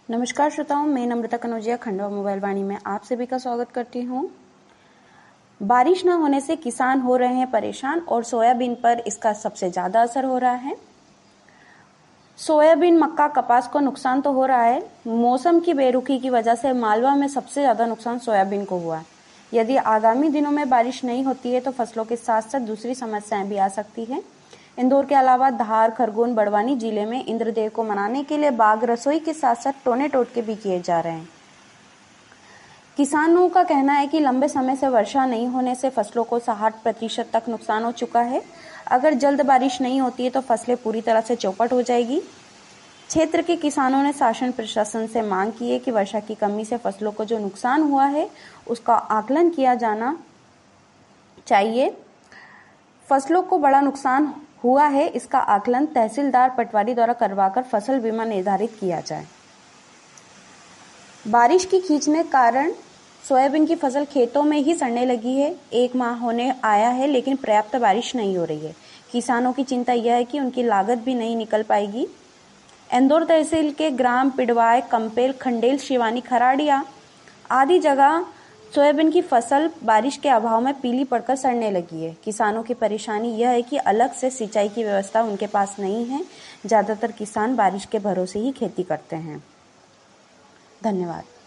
नमस्कार श्रोताओं, मैं नम्रता कनौजिया खंडवा मोबाइल वाणी में आप सभी का स्वागत करती हूँ। बारिश न होने से किसान हो रहे हैं परेशान और सोयाबीन पर इसका सबसे ज्यादा असर हो रहा है। सोयाबीन, मक्का, कपास को नुकसान तो हो रहा है। मौसम की बेरुखी की वजह से मालवा में सबसे ज्यादा नुकसान सोयाबीन को हुआ है। यदि आगामी दिनों में बारिश नहीं होती है तो फसलों के साथ साथ दूसरी समस्याएं भी आ सकती है। इंदौर के अलावा धार, खरगोन, बड़वानी जिले में इंद्रदेव को मनाने के लिए बाग रसोई के साथ साथ टोने टोटके भी किए जा रहे हैं। किसानों का कहना है कि लंबे समय से वर्षा नहीं होने से फसलों को 60% तक नुकसान हो चुका है। अगर जल्द बारिश नहीं होती है तो फसलें पूरी तरह से चौपट हो जाएगी। क्षेत्र के किसानों ने शासन प्रशासन से मांग की है कि वर्षा की कमी से फसलों को जो नुकसान हुआ है उसका आकलन किया जाना चाहिए। फसलों को बड़ा नुकसान हुआ है, इसका आकलन तहसीलदार, पटवारी द्वारा करवाकर फसल बीमा निर्धारित किया जाए। बारिश की खींचने कारण सोयाबीन की फसल खेतों में ही सड़ने लगी है। 1 माह होने आया है लेकिन पर्याप्त बारिश नहीं हो रही है। किसानों की चिंता यह है कि उनकी लागत भी नहीं निकल पाएगी। इंदौर तहसील के ग्राम पिडवाय, कंपेल, खंडेल, शिवानी, खराड़िया आदि जगह सोयाबीन की फसल बारिश के अभाव में पीली पड़कर सड़ने लगी है। किसानों की परेशानी यह है कि अलग से सिंचाई की व्यवस्था उनके पास नहीं है। ज्यादातर किसान बारिश के भरोसे ही खेती करते हैं। धन्यवाद।